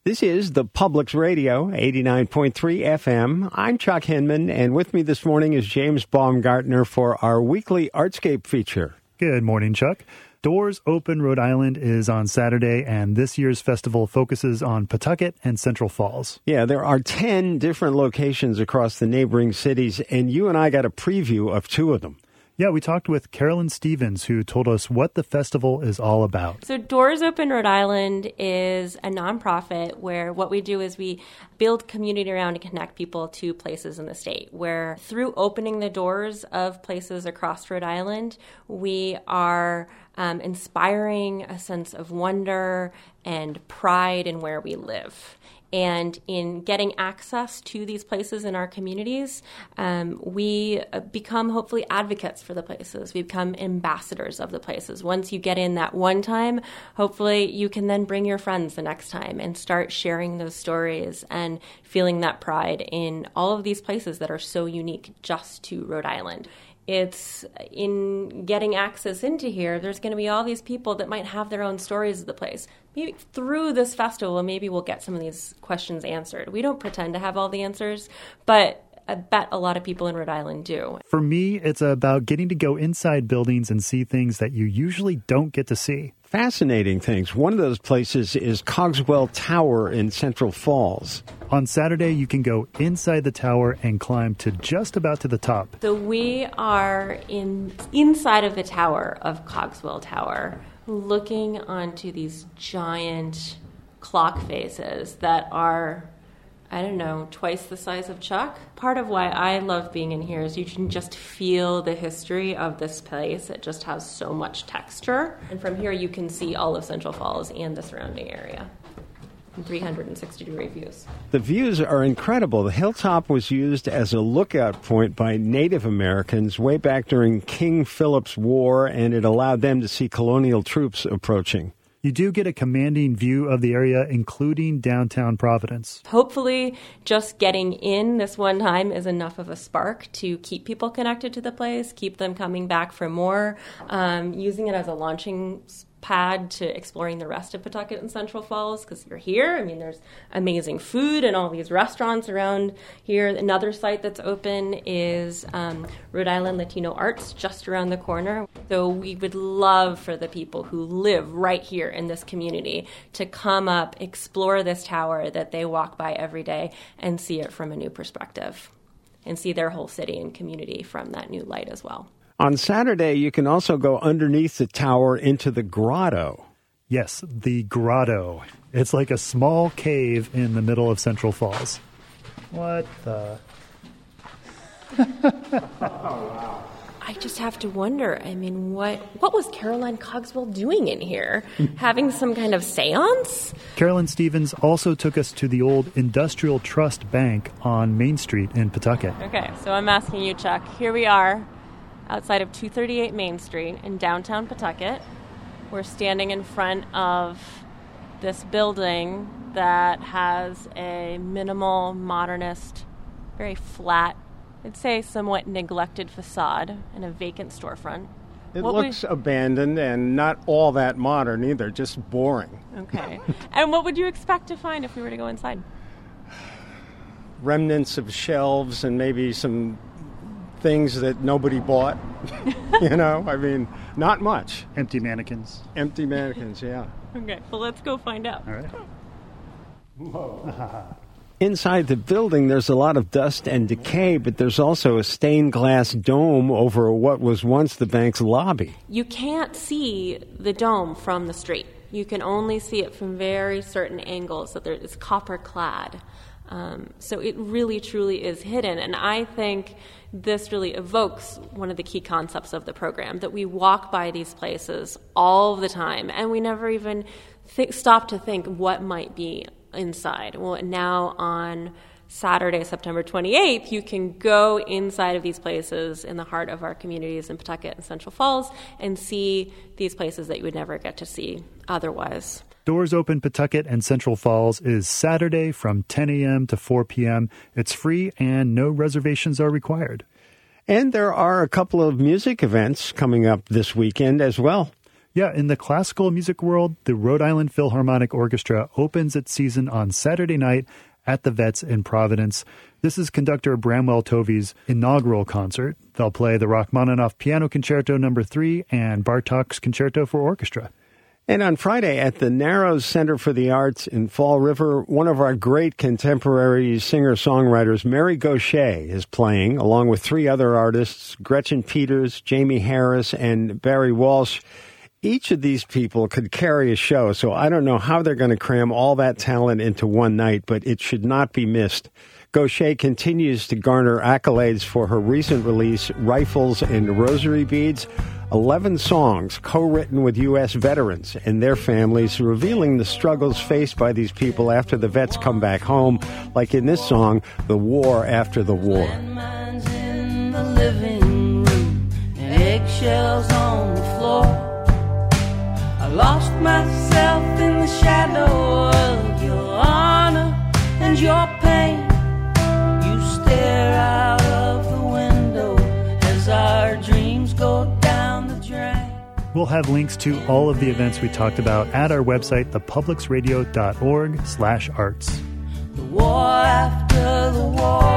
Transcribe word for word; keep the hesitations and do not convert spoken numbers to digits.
This is the Publix Radio, eighty-nine point three F M. I'm Chuck Hinman, and with me this morning is James Baumgartner for our weekly Artscape feature. Good morning, Chuck. Doors Open Rhode Island is on Saturday, and this year's festival focuses on Pawtucket and Central Falls. Yeah, there are ten different locations across the neighboring cities, and you and I got a preview of two of them. Yeah, we talked with Carolyn Stevens, who told us what the festival is all about. So Doors Open Rhode Island is a nonprofit where what we do is we build community around and connect people to places in the state, where through opening the doors of places across Rhode Island, we are um, inspiring a sense of wonder and pride in where we live. And in getting access to these places in our communities, um, we become hopefully advocates for the places. We become ambassadors of the places. Once you get in that one time, hopefully you can then bring your friends the next time and start sharing those stories and feeling that pride in all of these places that are so unique just to Rhode Island. It's in getting access into here, there's going to be all these people that might have their own stories of the place. Maybe through this festival, maybe we'll get some of these questions answered. We don't pretend to have all the answers, but I bet a lot of people in Rhode Island do. For me, it's about getting to go inside buildings and see things that you usually don't get to see. Fascinating things. One of those places is Cogswell Tower in Central Falls. On Saturday, you can go inside the tower and climb to just about to the top. So we are in inside of the tower of Cogswell Tower, looking onto these giant clock faces that are, I don't know, twice the size of Chuck. Part of why I love being in here is you can just feel the history of this place. It just has so much texture. And from here you can see all of Central Falls and the surrounding area. three hundred sixty degree views. The views are incredible. The hilltop was used as a lookout point by Native Americans way back during King Philip's War, and it allowed them to see colonial troops approaching. You do get a commanding view of the area, including downtown Providence. Hopefully, just getting in this one time is enough of a spark to keep people connected to the place, keep them coming back for more, um, using it as a launching pad to exploring the rest of Pawtucket and Central Falls, because you're here. I mean, there's amazing food and all these restaurants around here. Another site that's open is um, Rhode Island Latino Arts, just around the corner. So we would love for the people who live right here in this community to come up, explore this tower that they walk by every day, and see it from a new perspective, and see their whole city and community from that new light as well. On Saturday, you can also go underneath the tower into the grotto. Yes, the grotto. It's like a small cave in the middle of Central Falls. What the? Oh, wow. I just have to wonder, I mean, what what was Caroline Cogswell doing in here? Having some kind of seance? Carolyn Stevens also took us to the old Industrial Trust Bank on Main Street in Pawtucket. Okay, so I'm asking you, Chuck. Here we are outside of two thirty-eight Main Street in downtown Pawtucket. We're standing in front of this building that has a minimal, modernist, very flat, I'd say somewhat neglected facade and a vacant storefront. It what looks would... abandoned and not all that modern either, just boring. Okay. And what would you expect to find if we were to go inside? Remnants of shelves and maybe some things that nobody bought. You know, I mean, not much. Empty mannequins. Empty mannequins, yeah. Okay, well, let's go find out. All right. Whoa. Inside the building, there's a lot of dust and decay, but there's also a stained glass dome over what was once the bank's lobby. You can't see the dome from the street. You can only see it from very certain angles, so there, it's copper clad. Um, so it really, truly is hidden. And I think this really evokes one of the key concepts of the program, that we walk by these places all the time, and we never even th- stop to think what might be inside. Well, now on Saturday, September twenty-eighth, you can go inside of these places in the heart of our communities in Pawtucket and Central Falls and see these places that you would never get to see otherwise. Doors Open Pawtucket and Central Falls is Saturday from ten a.m. to four p.m. It's free and no reservations are required. And there are a couple of music events coming up this weekend as well. Yeah, in the classical music world, the Rhode Island Philharmonic Orchestra opens its season on Saturday night at the Vets in Providence. This is conductor Bramwell Tovey's inaugural concert. They'll play the Rachmaninoff Piano Concerto Number three and Bartok's Concerto for Orchestra. And on Friday at the Narrows Center for the Arts in Fall River, one of our great contemporary singer-songwriters, Mary Gauthier, is playing, along with three other artists, Gretchen Peters, Jamie Harris, and Barry Walsh. Each of these people could carry a show, so I don't know how they're going to cram all that talent into one night, but it should not be missed. Gauthier continues to garner accolades for her recent release, Rifles and Rosary Beads, eleven songs co-written with U S veterans and their families, revealing the struggles faced by these people after the vets come back home, like in this song, The War After the War. Landmines in the living room and eggshells on the floor. I lost myself in the shadow of your honor and your pain. You stare out of the window as our dreams go down the drain. We'll have links to all of the events we talked about at our website, the publics radio dot org slash arts. The war after the war.